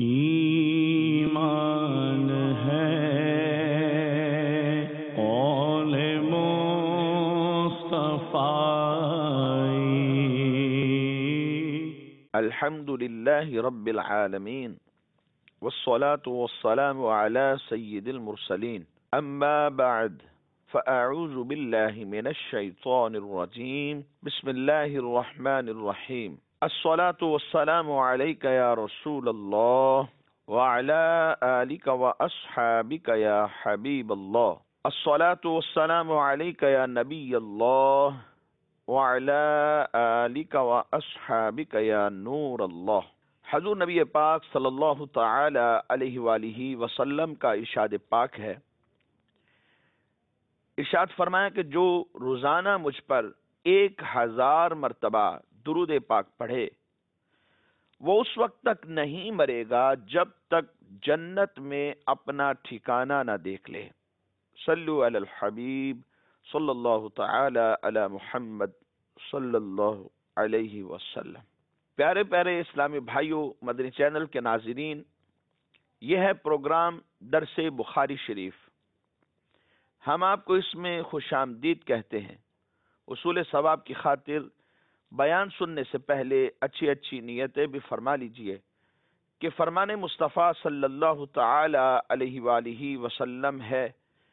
ایمان ہے قول مصطفی۔ الحمدللہ رب العالمین والصلاة والسلام على سید المرسلین، اما بعد فاعوذ باللہ من الشیطان الرجیم، بسم اللہ الرحمن الرحیم۔ الصلاة والسلام علیک یا رسول اللہ وعلى آلک واصحابک یا حبیب اللہ۔ الصلاة والسلام علیک یا نبی اللہ وعلى آلک واصحابک یا نور اللہ۔ حضور نبی پاک صلی اللہ تعالی علیہ وآلہ وسلم کا ارشاد پاک ہے، ارشاد فرمایا کہ جو روزانہ مجھ پر 1000 مرتبہ درود پاک پڑھے وہ اس وقت تک نہیں مرے گا جب تک جنت میں اپنا ٹھکانہ نہ دیکھ لے۔ صلو علی الحبیب صلی اللہ تعالی علی محمد صلی اللہ علیہ وسلم۔ پیارے پیارے اسلامی بھائیوں، مدنی چینل کے ناظرین، یہ ہے پروگرام درس بخاری شریف۔ ہم آپ کو اس میں خوش آمدید کہتے ہیں۔ اصول ثواب کی خاطر بیان سننے سے پہلے اچھی اچھی نیتیں بھی فرما لیجئے کہ فرمان مصطفیٰ صلی اللہ تعالی علیہ وآلہ وسلم ہے،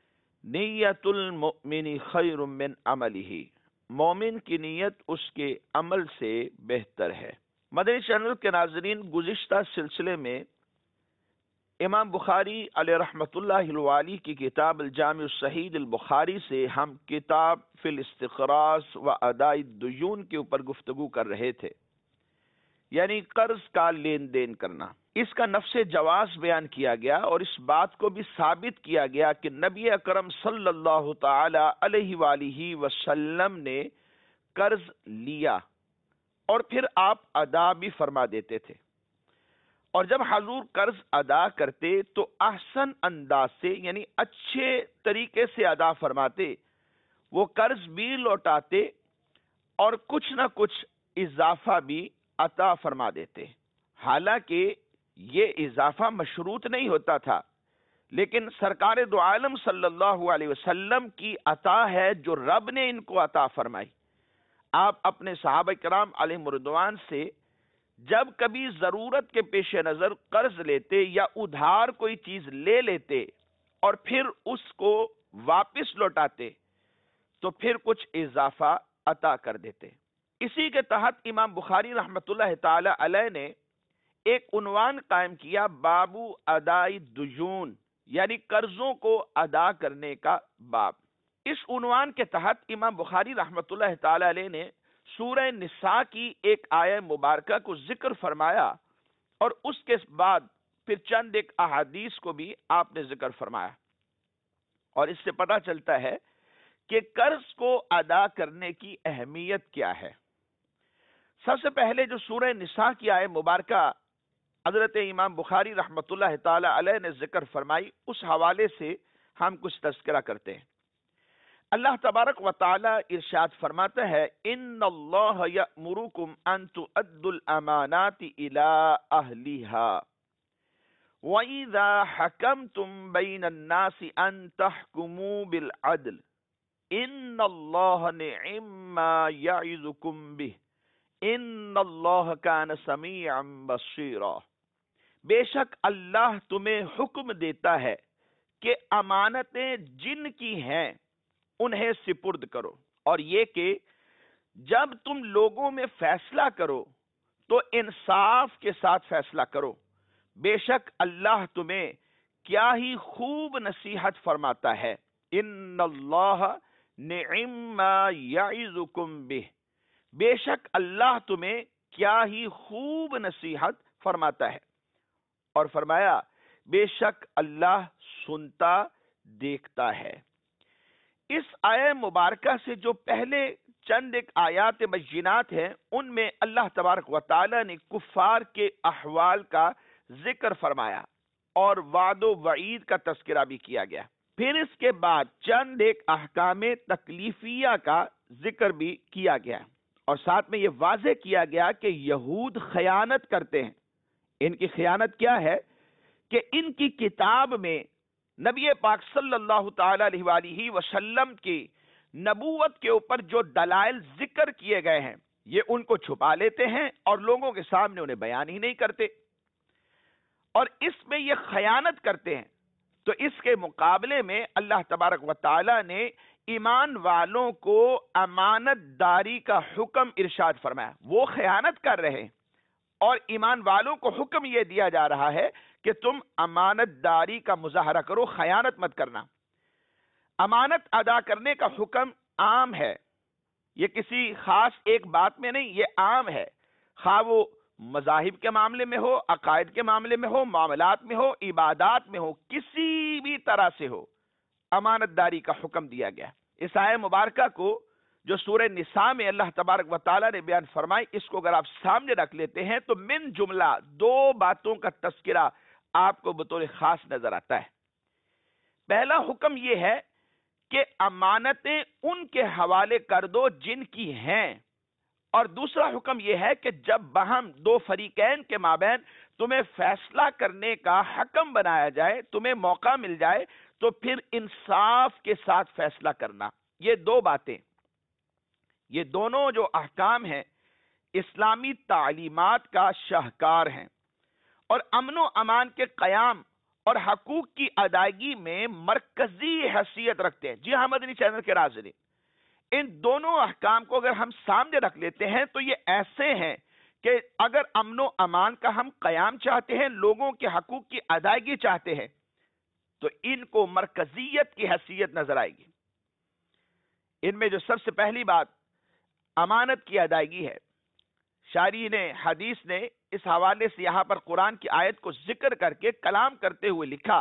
نیت المؤمن خیر من عملہ، مومن کی نیت اس کے عمل سے بہتر ہے۔ مدنی چینل کے ناظرین، گزشتہ سلسلے میں امام بخاری علیہ رحمۃ اللہ الوالی کی کتاب الجامع الصحیح البخاری سے ہم کتاب فی الاستخراج و اداء الدیون کے اوپر گفتگو کر رہے تھے، یعنی قرض کا لین دین کرنا۔ اس کا نفس جواز بیان کیا گیا اور اس بات کو بھی ثابت کیا گیا کہ نبی اکرم صلی اللہ تعالی علیہ وآلہ وسلم نے قرض لیا اور پھر آپ ادا بھی فرما دیتے تھے، اور جب حضور قرض ادا کرتے تو احسن انداز سے، یعنی اچھے طریقے سے ادا فرماتے، وہ قرض بھی لوٹاتے اور کچھ نہ کچھ اضافہ بھی عطا فرما دیتے۔ حالانکہ یہ اضافہ مشروط نہیں ہوتا تھا، لیکن سرکار دو عالم صلی اللہ علیہ وسلم کی عطا ہے جو رب نے ان کو عطا فرمائی۔ آپ اپنے صحابہ کرام علیہ رضوان سے جب کبھی ضرورت کے پیش نظر قرض لیتے یا ادھار کوئی چیز لے لیتے اور پھر اس کو واپس لوٹاتے تو پھر کچھ اضافہ عطا کر دیتے۔ اسی کے تحت امام بخاری رحمۃ اللہ تعالی علیہ نے ایک عنوان قائم کیا، بابو ادائی الدیون، یعنی قرضوں کو ادا کرنے کا باب۔ اس عنوان کے تحت امام بخاری رحمۃ اللہ تعالی علیہ نے سورہ نساء کی ایک آیہ مبارکہ کو ذکر فرمایا اور اس کے بعد پھر چند ایک احادیث کو بھی آپ نے ذکر فرمایا، اور اس سے پتہ چلتا ہے کہ قرض کو ادا کرنے کی اہمیت کیا ہے۔ سب سے پہلے جو سورہ نساء کی آیہ مبارکہ حضرت امام بخاری رحمۃ اللہ تعالی علیہ نے ذکر فرمائی، اس حوالے سے ہم کچھ تذکرہ کرتے ہیں۔ اللہ تبارک و تعالی ارشاد فرماتا ہے، ان اللہ یأمرکم ان تؤدوا الامانات الی اہلہا وَإِذَا حَكَمْتُمْ بَيْنَ النَّاسِ أَن تَحْكُمُوا بِالْعَدْلِ إِنَّ اللَّهَ نِعِمَّ مَا يَعِظُكُمْ بِهِ إِنَّ اللَّهَ كَانَ سَمِيعًا بَصِيرًا۔ بے شک اللہ تمہیں حکم دیتا ہے کہ امانتیں جن کی ہیں انہیں سپرد کرو، اور یہ کہ جب تم لوگوں میں فیصلہ کرو تو انصاف کے ساتھ فیصلہ کرو، بے شک اللہ تمہیں کیا ہی خوب نصیحت فرماتا ہے۔ ان اللہ نعم ما یعظکم بہ، بے شک اللہ تمہیں کیا ہی خوب نصیحت فرماتا ہے، اور فرمایا بے شک اللہ سنتا دیکھتا ہے۔ اس آیہ مبارکہ سے جو پہلے چند ایک آیات بینات ہیں، ان میں اللہ تبارک و تعالی نے کفار کے احوال کا ذکر فرمایا اور وعد و وعید کا تذکرہ بھی کیا گیا۔ پھر اس کے بعد چند ایک احکام تکلیفیہ کا ذکر بھی کیا گیا، اور ساتھ میں یہ واضح کیا گیا کہ یہود خیانت کرتے ہیں، ان کی خیانت کیا ہے کہ ان کی کتاب میں نبی پاک صلی اللہ تعالی علیہ وآلہ وسلم کی نبوت کے اوپر جو دلائل ذکر کیے گئے ہیں یہ ان کو چھپا لیتے ہیں اور لوگوں کے سامنے انہیں بیان ہی نہیں کرتے، اور اس میں یہ خیانت کرتے ہیں۔ تو اس کے مقابلے میں اللہ تبارک و تعالی نے ایمان والوں کو امانت داری کا حکم ارشاد فرمایا۔ وہ خیانت کر رہے ہیں اور ایمان والوں کو حکم یہ دیا جا رہا ہے کہ تم امانت داری کا مظاہرہ کرو، خیانت مت کرنا۔ امانت ادا کرنے کا حکم عام ہے، یہ کسی خاص ایک بات میں نہیں، یہ عام ہے، خواہ وہ مذاہب کے معاملے میں ہو، عقائد کے معاملے میں ہو، معاملات میں ہو، عبادات میں ہو، کسی بھی طرح سے ہو، امانت داری کا حکم دیا گیا۔ اس آیہ مبارکہ کو جو سورہ نساء میں اللہ تبارک و تعالیٰ نے بیان فرمائی، اس کو اگر آپ سامنے رکھ لیتے ہیں تو من جملہ دو باتوں کا تذکرہ آپ کو بطور خاص نظر آتا ہے۔ پہلا حکم یہ ہے کہ امانتیں ان کے حوالے کر دو جن کی ہیں، اور دوسرا حکم یہ ہے کہ جب باہم دو فریقین کے مابین تمہیں فیصلہ کرنے کا حکم بنایا جائے، تمہیں موقع مل جائے، تو پھر انصاف کے ساتھ فیصلہ کرنا۔ یہ دو باتیں، یہ دونوں جو احکام ہیں اسلامی تعلیمات کا شاہکار ہیں، اور امن و امان کے قیام اور حقوق کی ادائیگی میں مرکزی حیثیت رکھتے ہیں۔ جی ہاں مدنی چینل کے ناظرین، ان دونوں احکام کو اگر ہم سامنے رکھ لیتے ہیں تو یہ ایسے ہیں کہ اگر امن و امان کا ہم قیام چاہتے ہیں، لوگوں کے حقوق کی ادائیگی چاہتے ہیں، تو ان کو مرکزیت کی حیثیت نظر آئے گی۔ ان میں جو سب سے پہلی بات امانت کی ادائیگی ہے، شارحین حدیث نے اس حوالے سے یہاں پر قرآن کی آیت کو ذکر کر کے کلام کرتے ہوئے لکھا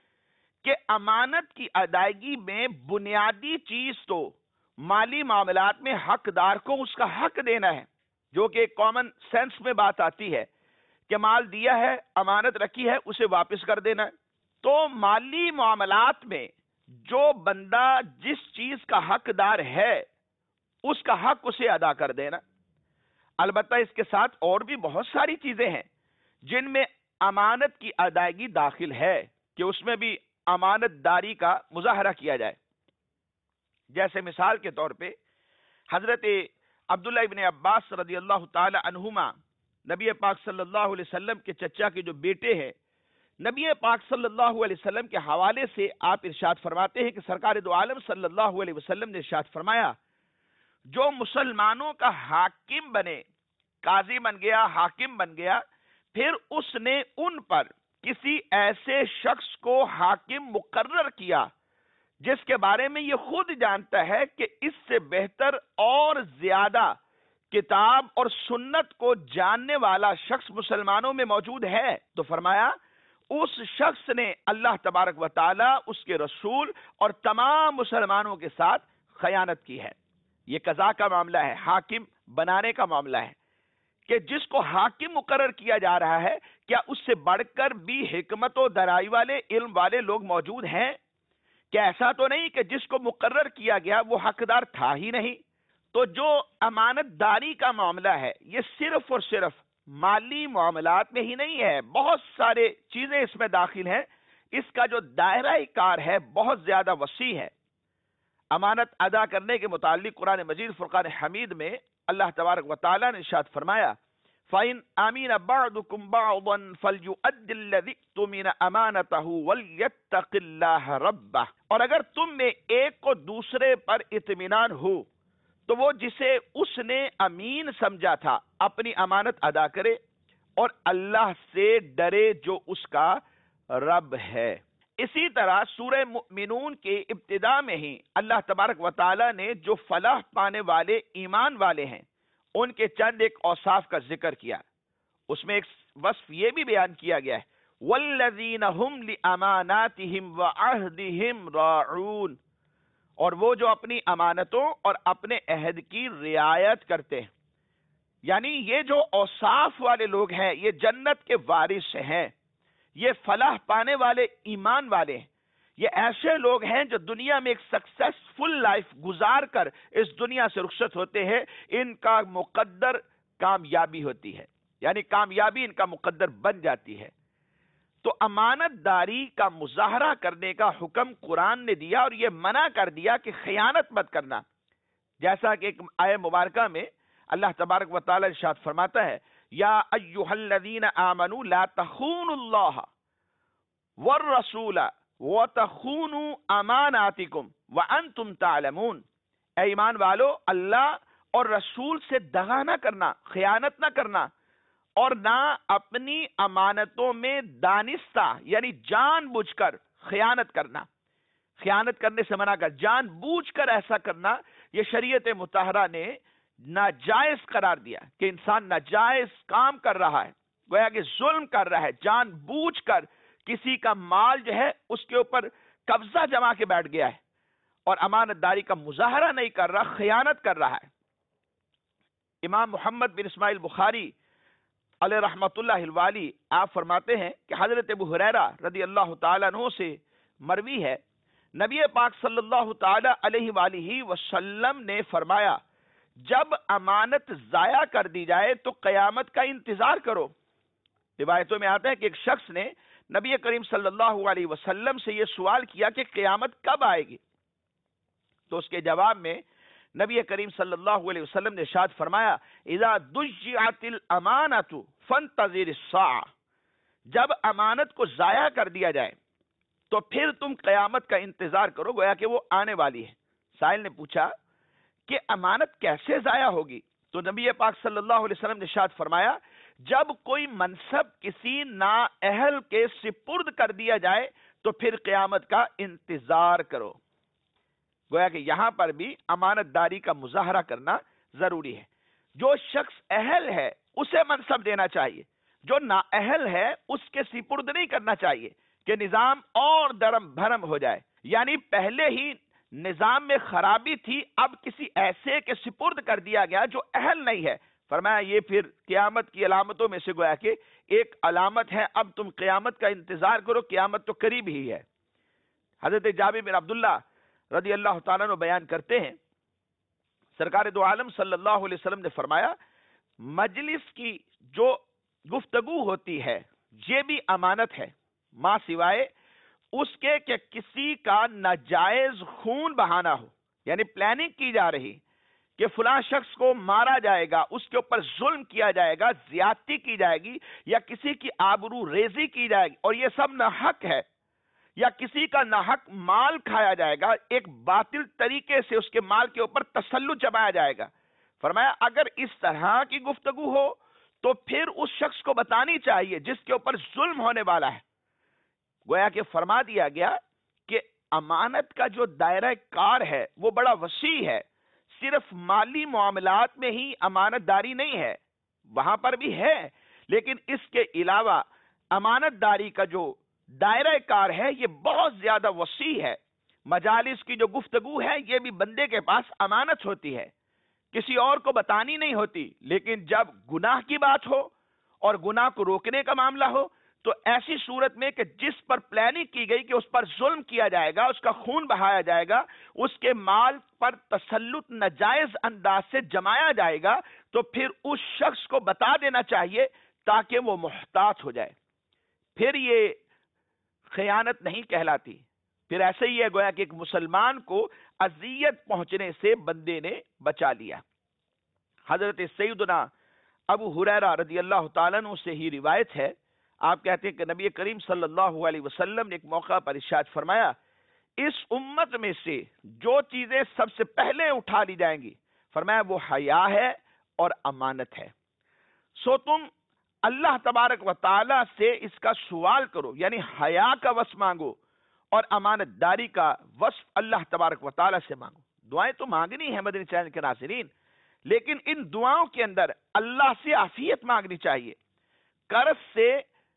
کہ امانت کی ادائیگی میں بنیادی چیز تو مالی معاملات میں حقدار کو اس کا حق دینا ہے، جو کہ ایک کامن سینس میں بات آتی ہے کہ مال دیا ہے، امانت رکھی ہے، اسے واپس کر دینا ہے۔ تو مالی معاملات میں جو بندہ جس چیز کا حقدار ہے اس کا حق اسے ادا کر دینا۔ البتہ اس کے ساتھ اور بھی بہت ساری چیزیں ہیں جن میں امانت کی ادائیگی داخل ہے کہ اس میں بھی امانت داری کا مظاہرہ کیا جائے۔ جیسے مثال کے طور پہ حضرت عبداللہ ابن عباس رضی اللہ تعالی عنہما، نبی پاک صلی اللہ علیہ وسلم کے چچا کے جو بیٹے ہیں، نبی پاک صلی اللہ علیہ وسلم کے حوالے سے آپ ارشاد فرماتے ہیں کہ سرکار دو عالم صلی اللہ علیہ وسلم نے ارشاد فرمایا، جو مسلمانوں کا حاکم بنے، قاضی بن گیا، حاکم بن گیا، پھر اس نے ان پر کسی ایسے شخص کو حاکم مقرر کیا جس کے بارے میں یہ خود جانتا ہے کہ اس سے بہتر اور زیادہ کتاب اور سنت کو جاننے والا شخص مسلمانوں میں موجود ہے، تو فرمایا اس شخص نے اللہ تبارک و تعالی، اس کے رسول اور تمام مسلمانوں کے ساتھ خیانت کی ہے۔ یہ قضا کا معاملہ ہے، حاکم بنانے کا معاملہ ہے کہ جس کو حاکم مقرر کیا جا رہا ہے، کیا اس سے بڑھ کر بھی حکمت و درائی والے، علم والے لوگ موجود ہیں؟ کیا ایسا تو نہیں کہ جس کو مقرر کیا گیا وہ حقدار تھا ہی نہیں؟ تو جو امانت داری کا معاملہ ہے یہ صرف اور صرف مالی معاملات میں ہی نہیں ہے، بہت سارے چیزیں اس میں داخل ہیں۔ اس کا جو دائرہ کار ہے بہت زیادہ وسیع ہے۔ امانت ادا کرنے کے متعلق قرآن مجید فرقان حمید میں اللہ تبارک و تعالیٰ نے ارشاد فرمایا، فَإِنْ آمِنَ بَعْضُكُمْ بَعْضًا فَلْيُؤَدِّ الَّذِي اؤْتُمِنَ أَمَانَتَهُ وَلْيَتَّقِ اللَّهَ رَبَّهُ، اور اگر تم میں ایک کو دوسرے پر اطمینان ہو تو وہ جسے اس نے امین سمجھا تھا اپنی امانت ادا کرے اور اللہ سے ڈرے جو اس کا رب ہے۔ اسی طرح سورہ مؤمنون کے ابتدا میں ہی اللہ تبارک و تعالی نے جو فلاح پانے والے ایمان والے ہیں ان کے چند ایک اوصاف کا ذکر کیا، اس میں ایک وصف یہ بھی بیان کیا گیا ہے، وَالَّذِينَ هُمْ لِأَمَانَاتِهِمْ وَعَهْدِهِمْ رَاعُونَ، اور وہ جو اپنی امانتوں اور اپنے عہد کی رعایت کرتے ہیں۔ یعنی یہ جو اوصاف والے لوگ ہیں یہ جنت کے وارث ہیں، یہ فلاح پانے والے ایمان والے ہیں، یہ ایسے لوگ ہیں جو دنیا میں ایک سکسیسفل لائف گزار کر اس دنیا سے رخصت ہوتے ہیں، ان کا مقدر کامیابی ہوتی ہے۔ یعنی کامیابی ان کا مقدر بن جاتی ہے۔ تو امانت داری کا مظاہرہ کرنے کا حکم قرآن نے دیا اور یہ منع کر دیا کہ خیانت مت کرنا، جیسا کہ ایک آیہ مبارکہ میں اللہ تبارک و تعالی ارشاد فرماتا ہے یا ایھا الذین آمنوا لا تخونوا اللہ والرسول وتخونوا اماناتکم وانتم تعلمون، اے ایمان والو اللہ اور رسول سے دغا نہ کرنا، خیانت نہ کرنا، اور نہ اپنی امانتوں میں دانستہ یعنی جان بوجھ کر خیانت کرنا۔ خیانت کرنے سے منع کر، جان بوجھ کر ایسا کرنا یہ شریعت مطہرہ نے ناجائز قرار دیا کہ انسان ناجائز کام کر رہا ہے، گویا کہ ظلم کر رہا ہے، جان بوجھ کر کسی کا مال جو ہے اس کے اوپر قبضہ جما کے بیٹھ گیا ہے اور امانت داری کا مظاہرہ نہیں کر رہا، خیانت کر رہا ہے۔ امام محمد بن اسماعیل بخاری علیہ رحمت اللہ الوالی آپ فرماتے ہیں کہ حضرت ابو ہریرہ رضی اللہ تعالیٰ عنہ سے مروی ہے، نبی پاک صلی اللہ تعالی علیہ وآلہ وسلم نے فرمایا جب امانت ضائع کر دی جائے تو قیامت کا انتظار کرو۔ روایتوں میں آتا ہے کہ ایک شخص نے نبی کریم صلی اللہ علیہ وسلم سے یہ سوال کیا کہ قیامت کب آئے گی؟ تو اس کے جواب میں نبی کریم صلی اللہ علیہ وسلم نے ارشاد فرمایا اذا ضیعت الامانۃ فانتظر الساعہ، جب امانت کو ضائع کر دیا جائے تو پھر تم قیامت کا انتظار کرو، گویا کہ وہ آنے والی ہے۔ سائل نے پوچھا کہ امانت کیسے ضائع ہوگی؟ تو نبی پاک صلی اللہ علیہ وسلم نے ارشاد فرمایا جب کوئی منصب کسی نااہل کے سپرد کر دیا جائے تو پھر قیامت کا انتظار کرو۔ گویا کہ یہاں پر بھی امانت داری کا مظاہرہ کرنا ضروری ہے۔ جو شخص اہل ہے اسے منصب دینا چاہیے، جو نااہل ہے اس کے سپرد نہیں کرنا چاہیے کہ نظام اور درم بھرم ہو جائے، یعنی پہلے ہی نظام میں خرابی تھی، اب کسی ایسے کے سپرد کر دیا گیا جو اہل نہیں ہے۔ فرمایا یہ پھر قیامت کی علامتوں میں سے گویا کہ ایک علامت ہے، اب تم قیامت کا انتظار کرو، قیامت تو قریب ہی ہے۔ حضرت جابر بن عبداللہ رضی اللہ تعالیٰ عنہ بیان کرتے ہیں سرکار دو عالم صلی اللہ علیہ وسلم نے فرمایا مجلس کی جو گفتگو ہوتی ہے یہ بھی امانت ہے، ماں سوائے اس کے کہ کسی کا ناجائز خون بہانا ہو، یعنی پلاننگ کی جا رہی کہ فلاں شخص کو مارا جائے گا، اس کے اوپر ظلم کیا جائے گا، زیادتی کی جائے گی، یا کسی کی آبرو ریزی کی جائے گی اور یہ سب ناحق ہے، یا کسی کا ناحق مال کھایا جائے گا، ایک باطل طریقے سے اس کے مال کے اوپر تسلط جمایا جائے گا۔ فرمایا اگر اس طرح کی گفتگو ہو تو پھر اس شخص کو بتانی چاہیے جس کے اوپر ظلم ہونے والا ہے۔ گویا کہ فرما دیا گیا کہ امانت کا جو دائرہ کار ہے وہ بڑا وسیع ہے، صرف مالی معاملات میں ہی امانت داری نہیں ہے، وہاں پر بھی ہے، لیکن اس کے علاوہ امانت داری کا جو دائرہ کار ہے یہ بہت زیادہ وسیع ہے۔ مجالس کی جو گفتگو ہے یہ بھی بندے کے پاس امانت ہوتی ہے، کسی اور کو بتانی نہیں ہوتی، لیکن جب گناہ کی بات ہو اور گناہ کو روکنے کا معاملہ ہو تو ایسی صورت میں کہ جس پر پلاننگ کی گئی کہ اس پر ظلم کیا جائے گا، اس کا خون بہایا جائے گا، اس کے مال پر تسلط ناجائز انداز سے جمایا جائے گا، تو پھر اس شخص کو بتا دینا چاہیے تاکہ وہ محتاط ہو جائے۔ پھر یہ خیانت نہیں کہلاتی، پھر ایسے ہی ہے گویا کہ ایک مسلمان کو اذیت پہنچنے سے بندے نے بچا لیا۔ حضرت سیدنا ابو ہریرہ رضی اللہ تعالیٰ عنہ سے ہی روایت ہے، آپ کہتے ہیں کہ نبی کریم صلی اللہ علیہ وسلم نے ایک موقع پر ارشاد فرمایا اس امت میں سے جو چیزیں سب سے پہلے اٹھا لی جائیں گی، فرمایا وہ حیا ہے اور امانت ہے، سو تم اللہ تبارک و تعالی سے اس کا سوال کرو، یعنی حیا کا وصف مانگو اور امانت داری کا وصف اللہ تبارک و تعالی سے مانگو۔ دعائیں تو مانگنی ہیں مدنی چینل کے ناظرین، لیکن ان دعاؤں کے اندر اللہ سے عافیت مانگنی چاہیے، قرض سے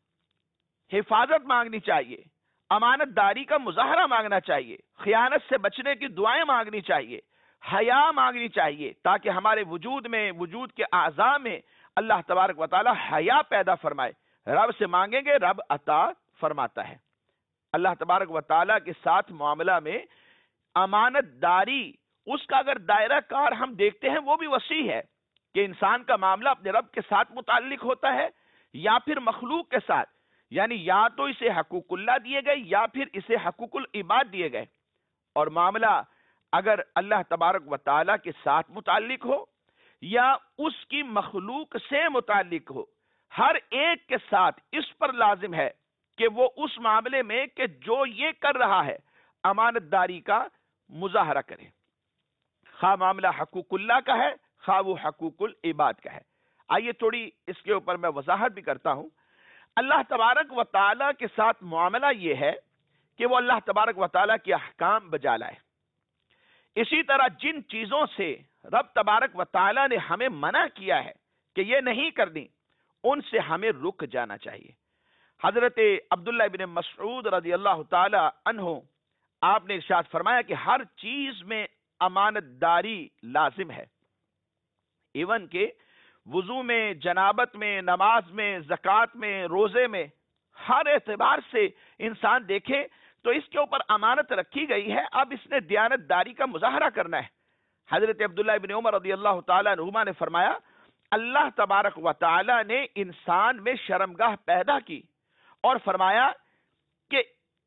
حفاظت مانگنی چاہیے، امانت داری کا مظاہرہ مانگنا چاہیے، خیانت سے بچنے کی دعائیں مانگنی چاہیے، حیا مانگنی چاہیے، تاکہ ہمارے وجود میں، وجود کے اعضاء میں اللہ تبارک و تعالی حیا پیدا فرمائے۔ رب سے مانگیں گے رب عطا فرماتا ہے۔ اللہ تبارک و تعالی کے ساتھ معاملہ میں امانت داری اس کا اگر دائرہ کار ہم دیکھتے ہیں وہ بھی وسیع ہے، کہ انسان کا معاملہ اپنے رب کے ساتھ متعلق ہوتا ہے یا پھر مخلوق کے ساتھ، یعنی یا تو اسے حقوق اللہ دیے گئے یا پھر اسے حقوق العباد دیے گئے، اور معاملہ اگر اللہ تبارک و تعالیٰ کے ساتھ متعلق ہو یا اس کی مخلوق سے متعلق ہو، ہر ایک کے ساتھ اس پر لازم ہے کہ وہ اس معاملے میں کہ جو یہ کر رہا ہے امانت داری کا مظاہرہ کرے، خواہ معاملہ حقوق اللہ کا ہے خواہ وہ حقوق العباد کا ہے۔ آئیے تھوڑی اس کے اوپر میں وضاحت بھی کرتا ہوں۔ اللہ تبارک و تعالیٰ کے ساتھ معاملہ یہ ہے کہ وہ اللہ تبارک و تعالیٰ کے احکام بجا لائے۔ اسی طرح جن چیزوں سے رب تبارک و تعالیٰ نے ہمیں منع کیا ہے کہ یہ نہیں کرنی، ان سے ہمیں رک جانا چاہیے۔ حضرت عبداللہ ابن مسعود رضی اللہ تعالی عنہ آپ نے ارشاد فرمایا کہ ہر چیز میں امانت داری لازم ہے، ایون کہ وضو میں، جنابت میں، نماز میں، زکوٰۃ میں، روزے میں، ہر اعتبار سے انسان دیکھے تو اس کے اوپر امانت رکھی گئی ہے، اب اس نے دیانت داری کا مظاہرہ کرنا ہے۔ حضرت عبداللہ ابن عمر رضی اللہ تعالیٰ عنہما نے فرمایا اللہ تبارک و تعالیٰ نے انسان میں شرمگاہ پیدا کی اور فرمایا کہ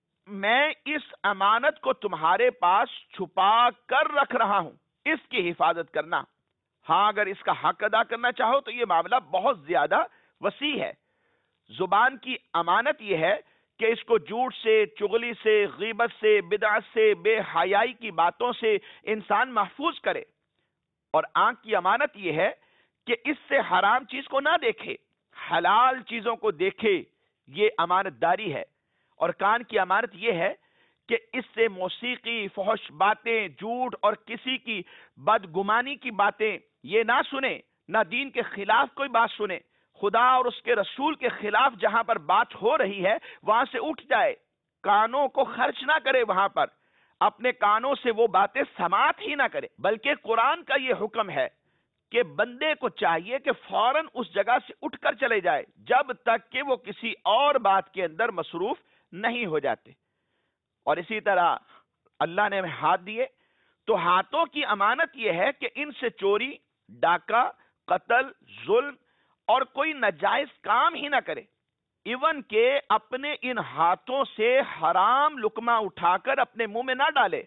میں اس امانت کو تمہارے پاس چھپا کر رکھ رہا ہوں، اس کی حفاظت کرنا۔ ہاں اگر اس کا حق ادا کرنا چاہو تو یہ معاملہ بہت زیادہ وسیع ہے۔ زبان کی امانت یہ ہے کہ اس کو جھوٹ سے، چغلی سے، غیبت سے، بدعت سے، بے حیائی کی باتوں سے انسان محفوظ کرے، اور آنکھ کی امانت یہ ہے کہ اس سے حرام چیز کو نہ دیکھے، حلال چیزوں کو دیکھے، یہ امانت داری ہے۔ اور کان کی امانت یہ ہے کہ اس سے موسیقی، فحش باتیں، جھوٹ اور کسی کی بدگمانی کی باتیں یہ نہ سنے، نہ دین کے خلاف کوئی بات سنے، خدا اور اس کے رسول کے خلاف جہاں پر بات ہو رہی ہے وہاں سے اٹھ جائے، کانوں کو خرچ نہ کرے، وہاں پر اپنے کانوں سے وہ باتیں سماعت ہی نہ کرے، بلکہ قرآن کا یہ حکم ہے کہ بندے کو چاہیے کہ فوراً اس جگہ سے اٹھ کر چلے جائے جب تک کہ وہ کسی اور بات کے اندر مصروف نہیں ہو جاتے۔ اور اسی طرح اللہ نے ہمیں ہاتھ دیے تو ہاتھوں کی امانت یہ ہے کہ ان سے چوری، ڈاکہ، قتل، ظلم اور کوئی ناجائز کام ہی نہ کرے، ایون کہ اپنے ان ہاتھوں سے حرام لقمہ اٹھا کر اپنے منہ میں نہ ڈالے،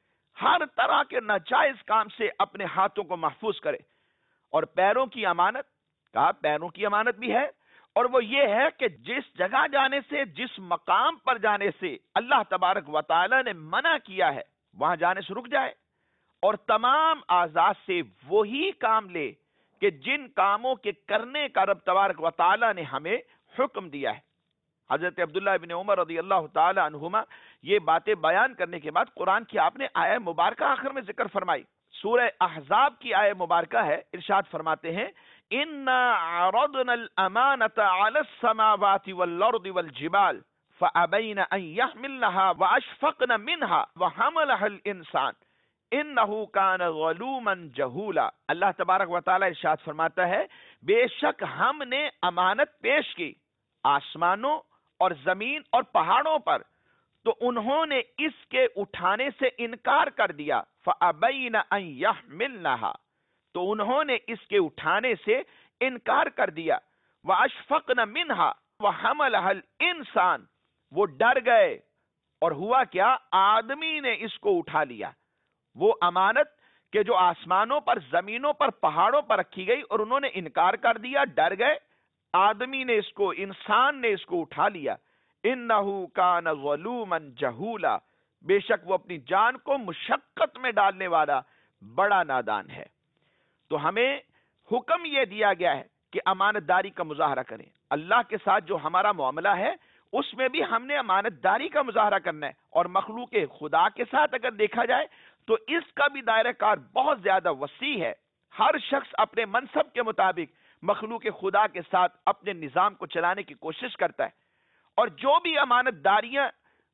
ہر طرح کے ناجائز کام سے اپنے ہاتھوں کو محفوظ کرے۔ اور پیروں کی امانت کہا، پیروں کی امانت بھی ہے، اور وہ یہ ہے کہ جس جگہ جانے سے، جس مقام پر جانے سے اللہ تبارک و تعالی نے منع کیا ہے وہاں جانے سے رک جائے، اور تمام اعضاء سے وہی کام لے کہ جن کاموں کے کرنے کا رب تبارک و تعالی نے ہمیں حکم دیا ہے۔ حضرت عبداللہ ابن عمر رضی اللہ تعالی عنہما یہ باتیں بیان کرنے کے بعد قرآن کی آپ نے آیہ مبارکہ آخر میں ذکر فرمائی، سورہ احزاب کی آیہ مبارکہ ہے، ارشاد فرماتے ہیں اِنَّا عَرَضْنَا الْأَمَانَةَ عَلَى السَّمَاوَاتِ وَالْأَرْضِ وَالْجِبَالِ فَأَبَيْنَ أَن يَحْمِلْنَهَا وَأَشْفَقْنَ مِنْهَا وَحَمَلَهَا الْإِنسَانُ إِنَّهُ كَانَ ظَلُومًا جَهُولًا۔ اللہ تبارک و تعالی ارشاد فرماتا ہے بے شک ہم نے امانت پیش کی آسمانوں اور زمین اور پہاڑوں پر، تو انہوں نے اس کے اٹھانے سے انکار کر دیا، فَأَبَيْنَ أَن يَحْمِلْنَهَا، تو انہوں نے اس کے اٹھانے سے انکار کر دیا، وَأَشْفَقْنَ مِنْهَا وَحَمَلَهَا الْإِنسَانُ، وہ ڈر گئے، اور ہوا کیا، آدمی نے اس کو اٹھا لیا، وہ امانت کہ جو آسمانوں پر، زمینوں پر، پہاڑوں پر رکھی گئی اور انہوں نے انکار کر دیا، ڈر گئے، آدمی نے اس کو، انسان نے اس کو اٹھا لیا۔ اِنَّهُ كَانَ ظَلُومًا جَهُولًا، بے شک وہ اپنی جان کو مشقت میں ڈالنے والا بڑا نادان ہے۔ تو ہمیں حکم یہ دیا گیا ہے کہ امانت داری کا مظاہرہ کریں۔ اللہ کے ساتھ جو ہمارا معاملہ ہے اس میں بھی ہم نے امانت داری کا مظاہرہ کرنا ہے، اور مخلوق خدا کے ساتھ اگر دیکھا جائے تو اس کا بھی دائرہ کار بہت زیادہ وسیع ہے۔ ہر شخص اپنے منصب کے مطابق مخلوق خدا کے ساتھ اپنے نظام کو چلانے کی کوشش کرتا ہے، اور جو بھی امانت داریاں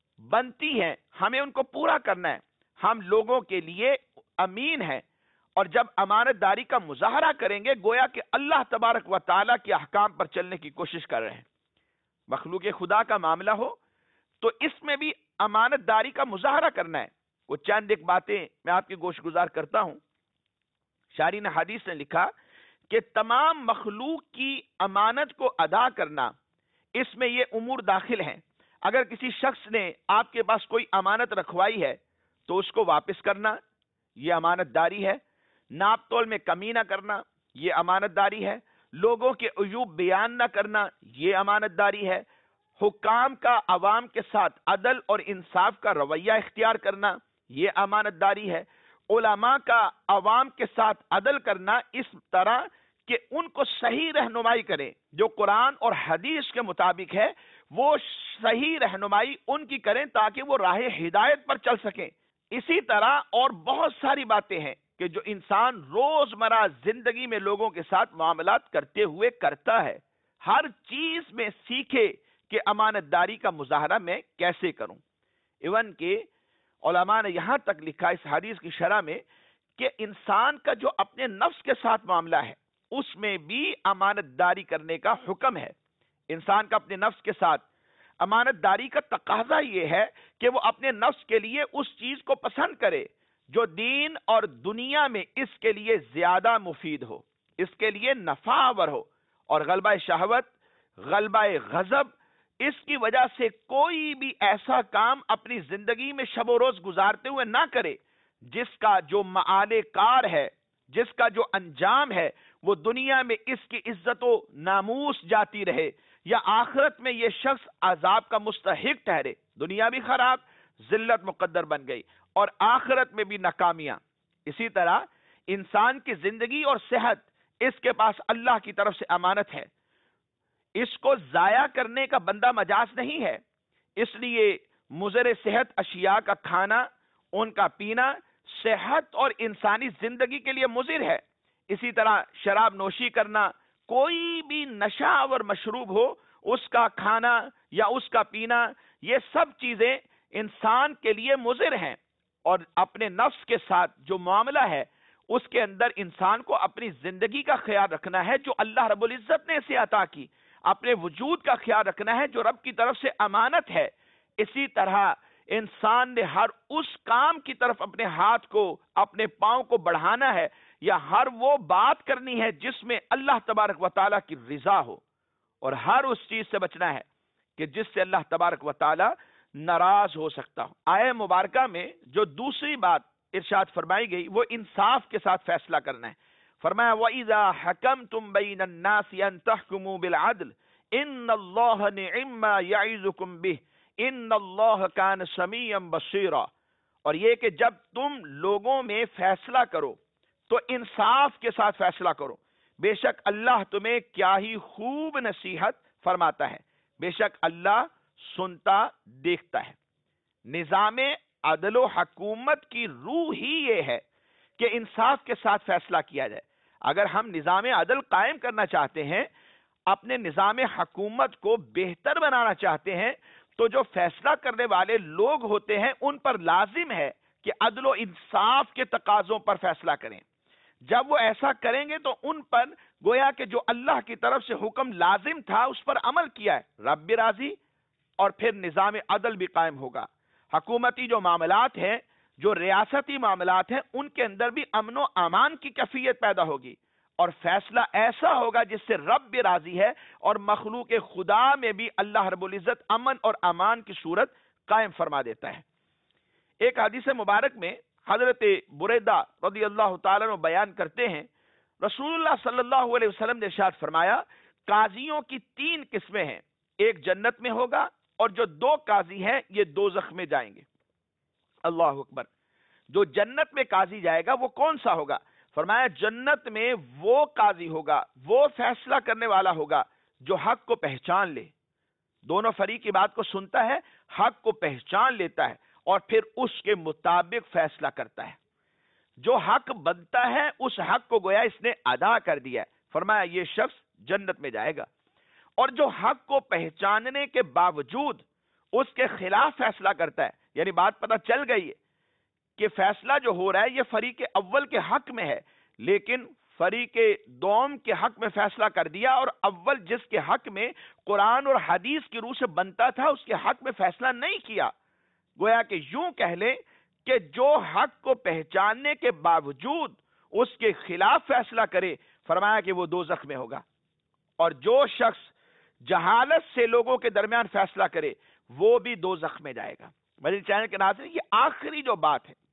بنتی ہیں ہمیں ان کو پورا کرنا ہے۔ ہم لوگوں کے لیے امین ہیں، اور جب امانت داری کا مظاہرہ کریں گے گویا کہ اللہ تبارک و تعالیٰ کے احکام پر چلنے کی کوشش کر رہے ہیں۔ مخلوق خدا کا معاملہ ہو تو اس میں بھی امانت داری کا مظاہرہ کرنا ہے۔ وہ چند ایک باتیں میں آپ کی گوش گزار کرتا ہوں۔ شارحین حدیث نے لکھا کہ تمام مخلوق کی امانت کو ادا کرنا، اس میں یہ امور داخل ہیں۔ اگر کسی شخص نے آپ کے پاس کوئی امانت رکھوائی ہے تو اس کو واپس کرنا، یہ امانت داری ہے۔ ناپ تول میں کمی نہ کرنا، یہ امانت داری ہے۔ لوگوں کے عیوب بیان نہ کرنا، یہ امانت داری ہے۔ حکام کا عوام کے ساتھ عدل اور انصاف کا رویہ اختیار کرنا، یہ امانت داری ہے۔ علماء کا عوام کے ساتھ عدل کرنا اس طرح کہ ان کو صحیح رہنمائی کریں، جو قرآن اور حدیث کے مطابق ہے وہ صحیح رہنمائی ان کی کریں تاکہ وہ راہ ہدایت پر چل سکیں۔ اسی طرح اور بہت ساری باتیں ہیں کہ جو انسان روزمرہ زندگی میں لوگوں کے ساتھ معاملات کرتے ہوئے کرتا ہے، ہر چیز میں سیکھے کہ امانت داری کا مظاہرہ میں کیسے کروں۔ ایون کہ علماء نے یہاں تک لکھا اس حدیث کی شرح میں کہ انسان کا جو اپنے نفس کے ساتھ معاملہ ہے اس میں بھی امانت داری کرنے کا حکم ہے۔ انسان کا اپنے نفس کے ساتھ امانت داری کا تقاضا یہ ہے کہ وہ اپنے نفس کے لیے اس چیز کو پسند کرے جو دین اور دنیا میں اس کے لیے زیادہ مفید ہو، اس کے لیے نفع آور ہو، اور غلبہ شہوت، غلبہ غضب، اس کی وجہ سے کوئی بھی ایسا کام اپنی زندگی میں شب و روز گزارتے ہوئے نہ کرے جس کا جو معال کار ہے، جس کا جو انجام ہے وہ دنیا میں اس کی عزت و ناموس جاتی رہے، یا آخرت میں یہ شخص عذاب کا مستحق ٹھہرے۔ دنیا بھی خراب، ذلت مقدر بن گئی، اور آخرت میں بھی ناکامیاں۔ اسی طرح انسان کی زندگی اور صحت اس کے پاس اللہ کی طرف سے امانت ہے، اس کو ضائع کرنے کا بندہ مجاز نہیں ہے، اس لیے مضر صحت اشیاء کا کھانا، ان کا پینا صحت اور انسانی زندگی کے لیے مضر ہے۔ اسی طرح شراب نوشی کرنا، کوئی بھی نشہ آور مشروب ہو اس کا کھانا یا اس کا پینا، یہ سب چیزیں انسان کے لیے مضر ہیں۔ اور اپنے نفس کے ساتھ جو معاملہ ہے اس کے اندر انسان کو اپنی زندگی کا خیال رکھنا ہے جو اللہ رب العزت نے اسے عطا کی، اپنے وجود کا خیال رکھنا ہے جو رب کی طرف سے امانت ہے۔ اسی طرح انسان نے ہر اس کام کی طرف اپنے ہاتھ کو، اپنے پاؤں کو بڑھانا ہے، یا ہر وہ بات کرنی ہے جس میں اللہ تبارک و تعالیٰ کی رضا ہو، اور ہر اس چیز سے بچنا ہے کہ جس سے اللہ تبارک و تعالیٰ ناراض ہو سکتا ہو۔ آیہ مبارکہ میں جو دوسری بات ارشاد فرمائی گئی وہ انصاف کے ساتھ فیصلہ کرنا ہے۔ فرمایا وَإِذَا حَكَمْتُمْ بَيْنَ النَّاسِ أَن تَحْكُمُوا بِالْعَدْلِ إِنَّ اللَّهَ نِعِمَّا يَعِظُكُمْ بِهِ إِنَّ اللَّهَ كَانَ سَمِيعًا بَصِيرًا۔ اور یہ کہ جب تم لوگوں میں فیصلہ کرو تو انصاف کے ساتھ فیصلہ کرو، بے شک اللہ تمہیں کیا ہی خوب نصیحت فرماتا ہے، بے شک اللہ سنتا دیکھتا ہے۔ نظام عدل و حکومت کی روح ہی یہ ہے کہ انصاف کے ساتھ فیصلہ کیا جائے۔ اگر ہم نظام عدل قائم کرنا چاہتے ہیں، اپنے نظام حکومت کو بہتر بنانا چاہتے ہیں، تو جو فیصلہ کرنے والے لوگ ہوتے ہیں ان پر لازم ہے کہ عدل و انصاف کے تقاضوں پر فیصلہ کریں۔ جب وہ ایسا کریں گے تو ان پر گویا کہ جو اللہ کی طرف سے حکم لازم تھا اس پر عمل کیا ہے، رب بھی راضی، اور پھر نظام عدل بھی قائم ہوگا۔ حکومتی جو معاملات ہیں، جو ریاستی معاملات ہیں، ان کے اندر بھی امن و امان کی کیفیت پیدا ہوگی، اور فیصلہ ایسا ہوگا جس سے رب بھی راضی ہے، اور مخلوق خدا میں بھی اللہ رب العزت امن اور امان کی صورت قائم فرما دیتا ہے۔ ایک حدیث مبارک میں حضرت بریدہ رضی اللہ تعالیٰ عنہ بیان کرتے ہیں، رسول اللہ صلی اللہ علیہ وسلم نے ارشاد فرمایا، قاضیوں کی 3 قسمیں ہیں، ایک جنت میں ہوگا اور جو 2 قاضی ہیں یہ دوزخ میں جائیں گے۔ اللہ اکبر۔ جو جنت میں قاضی جائے گا وہ کون سا ہوگا؟ فرمایا جنت میں وہ قاضی ہوگا، وہ فیصلہ کرنے والا ہوگا جو حق کو پہچان لے، دونوں فریق کی بات کو سنتا ہے، حق کو پہچان لیتا ہے اور پھر اس کے مطابق فیصلہ کرتا ہے۔ جو حق بنتا ہے اس حق کو گویا اس نے ادا کر دیا ہے، فرمایا یہ شخص جنت میں جائے گا۔ اور جو حق کو پہچاننے کے باوجود اس کے خلاف فیصلہ کرتا ہے، یعنی بات پتہ چل گئی ہے کہ فیصلہ جو ہو رہا ہے یہ فریق اول کے حق میں ہے، لیکن فریق دوم کے حق میں فیصلہ کر دیا، اور اول جس کے حق میں قرآن اور حدیث کی روح سے بنتا تھا اس کے حق میں فیصلہ نہیں کیا۔ گویا کہ یوں کہہ لیں کہ جو حق کو پہچاننے کے باوجود اس کے خلاف فیصلہ کرے فرمایا کہ وہ دوزخ میں ہوگا. اور جو شخص جہالت سے لوگوں کے درمیان فیصلہ کرے وہ بھی دوزخ میں جائے گا. مزید چینل کے ناظرین، یہ آخری جو بات ہے،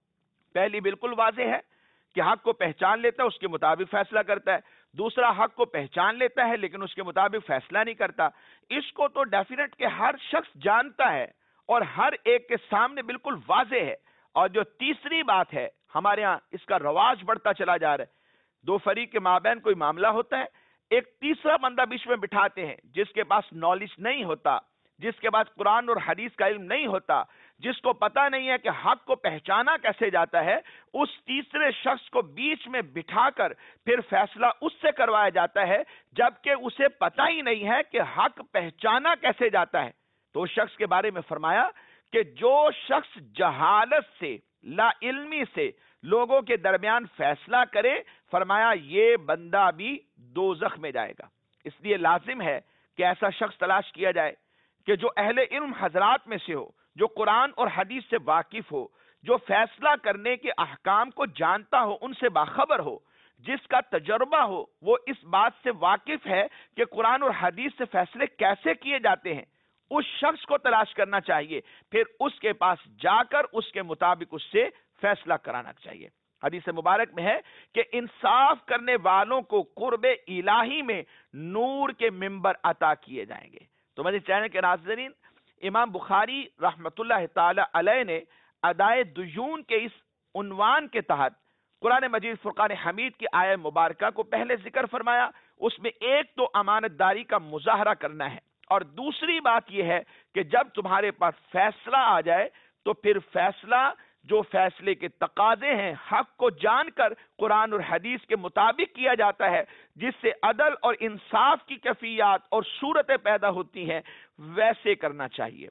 پہلی بالکل واضح ہے کہ حق کو پہچان لیتا ہے، اس کے مطابق فیصلہ کرتا ہے. دوسرا، حق کو پہچان لیتا ہے لیکن اس کے مطابق فیصلہ نہیں کرتا. اس کو تو ڈیفینیٹ کہ ہر شخص جانتا ہے اور ہر ایک کے سامنے بالکل واضح ہے. اور جو تیسری بات ہے، ہمارے ہاں اس کا رواج بڑھتا چلا جا رہا ہے. دو فریق کے مابین کوئی معاملہ ہوتا ہے، ایک تیسرا بندہ بیچ میں بٹھاتے ہیں جس کے پاس نالج نہیں ہوتا، جس کے پاس قرآن اور حدیث کا علم نہیں ہوتا، جس کو پتا نہیں ہے کہ حق کو پہچانا کیسے جاتا ہے. اس تیسرے شخص کو بیچ میں بٹھا کر پھر فیصلہ اس سے کروایا جاتا ہے، جبکہ اسے پتا ہی نہیں ہے کہ حق پہچانا کیسے جاتا ہے. تو اس شخص کے بارے میں فرمایا کہ جو شخص جہالت سے، لا علمی سے لوگوں کے درمیان فیصلہ کرے، فرمایا یہ بندہ بھی دوزخ میں جائے گا. اس لیے لازم ہے کہ ایسا شخص تلاش کیا جائے کہ جو اہل علم حضرات میں سے ہو، جو قرآن اور حدیث سے واقف ہو، جو فیصلہ کرنے کے احکام کو جانتا ہو، ان سے باخبر ہو، جس کا تجربہ ہو، وہ اس بات سے واقف ہے کہ قرآن اور حدیث سے فیصلے کیسے کیے جاتے ہیں. اس شخص کو تلاش کرنا چاہیے، پھر اس کے پاس جا کر اس کے مطابق اس سے فیصلہ کرانا چاہیے. حدیث مبارک میں ہے کہ انصاف کرنے والوں کو قرب الہی میں نور کے ممبر عطا کیے جائیں گے. تو میرے چینل کے ناظرین، امام بخاری رحمت اللہ تعالی علیہ نے ادائے دیون کے اس عنوان کے تحت قرآن مجید فرقان حمید کی آیہ مبارکہ کو پہلے ذکر فرمایا. اس میں ایک تو امانت داری کا مظاہرہ کرنا ہے، اور دوسری بات یہ ہے کہ جب تمہارے پاس فیصلہ آ جائے تو پھر فیصلہ، جو فیصلے کے تقاضے ہیں، حق کو جان کر قرآن اور حدیث کے مطابق کیا جاتا ہے، جس سے عدل اور انصاف کی کیفیات اور صورتیں پیدا ہوتی ہیں، ویسے کرنا چاہیے.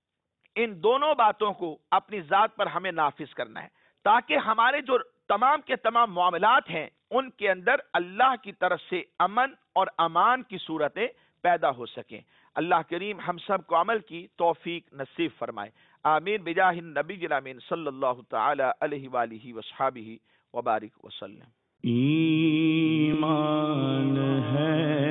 ان دونوں باتوں کو اپنی ذات پر ہمیں نافذ کرنا ہے تاکہ ہمارے جو تمام کے تمام معاملات ہیں ان کے اندر اللہ کی طرف سے امن اور امان کی صورتیں پیدا ہو سکیں. اللہ کریم ہم سب کو عمل کی توفیق نصیب فرمائے. آمین بجاہ النبی الامین صلی اللہ تعالی علیہ وآلہ وصحبہ وبارک وسلم. ایمان ہے